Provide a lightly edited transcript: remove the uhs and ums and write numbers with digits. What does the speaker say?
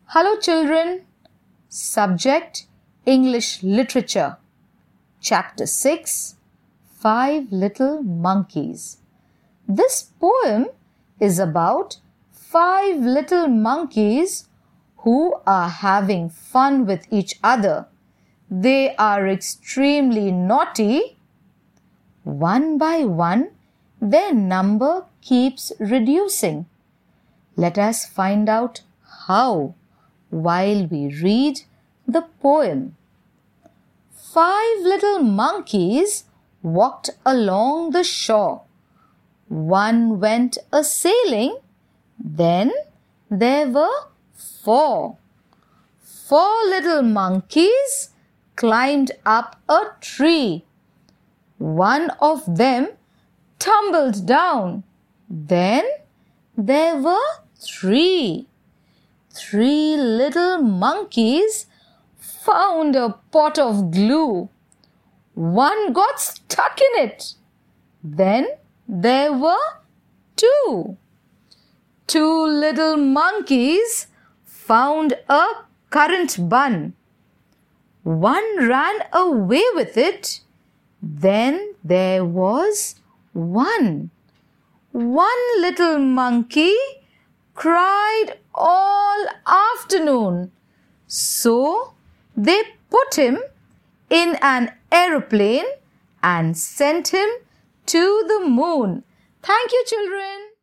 Hello children. Subject English Literature. Chapter 6 5 Little Monkeys. This poem is about 5 little monkeys who are having fun with each other. They are extremely naughty. One by one, their number keeps reducing. Let us find out how while we read the poem. 5 little monkeys walked along the shore. One went a-sailing, then there were 4. 4 little monkeys climbed up a tree. One of them tumbled down. Then there were 3. 3 little monkeys found a pot of glue. One got stuck in it. Then there were 2. 2 little monkeys found a currant bun. One ran away with it. Then there was 1. 1 little monkey cried all afternoon. So they put him in an aeroplane and sent him to the moon. Thank you, children.